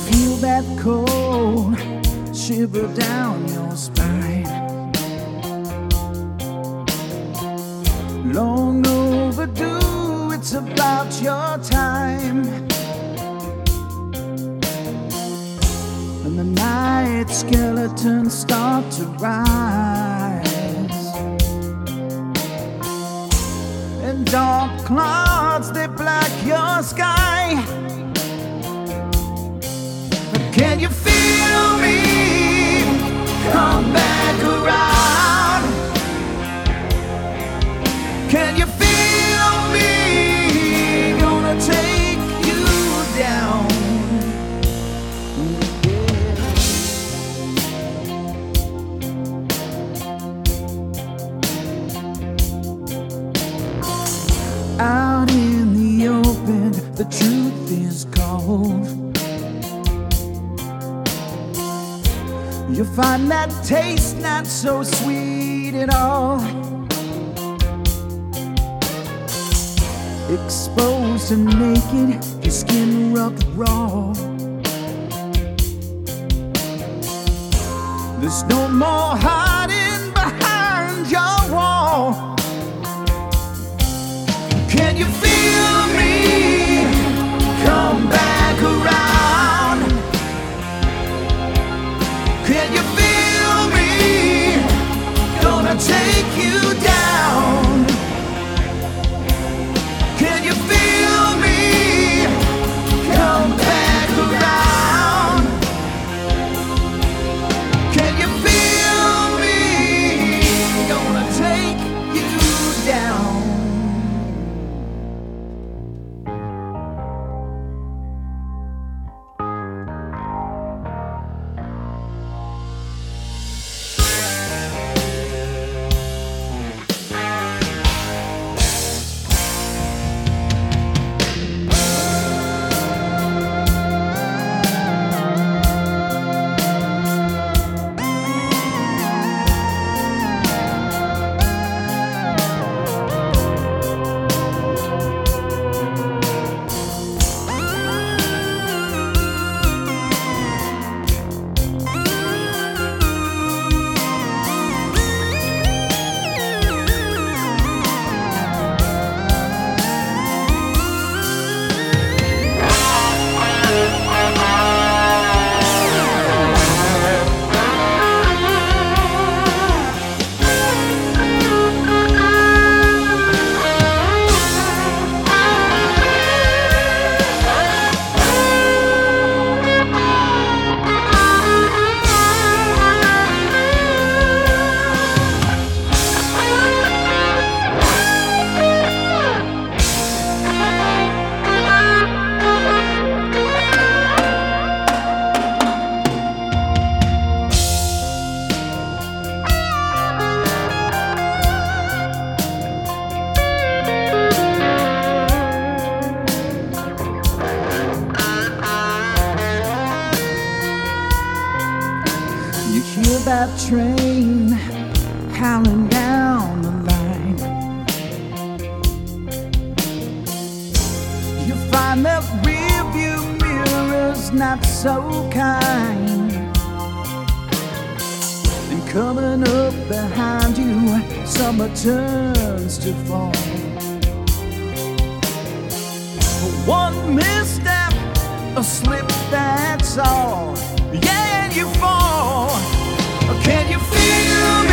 feel that cold shiver down your spine. Long overdue, it's about your time. And the night skeletons start to rise, and dark clouds, they black your sky. Can you feel me? Come back around. Can you feel me? Gonna take you down. Out in the open, the truth is cold. You find that taste not so sweet at all. Exposed and naked, your skin rubbed raw. There's no more hiding behind your wall. Can you feel me? Come back around. Can you feel me? Gonna take you down. Can you feel me? Come back around. Can you feel me? Gonna take you down. You hear that train howling down the line. You find that rearview mirror's not so kind. And coming up behind you, summer turns to fall. One misstep, a slip, that's all. Yeah, and you fall. Can you feel me?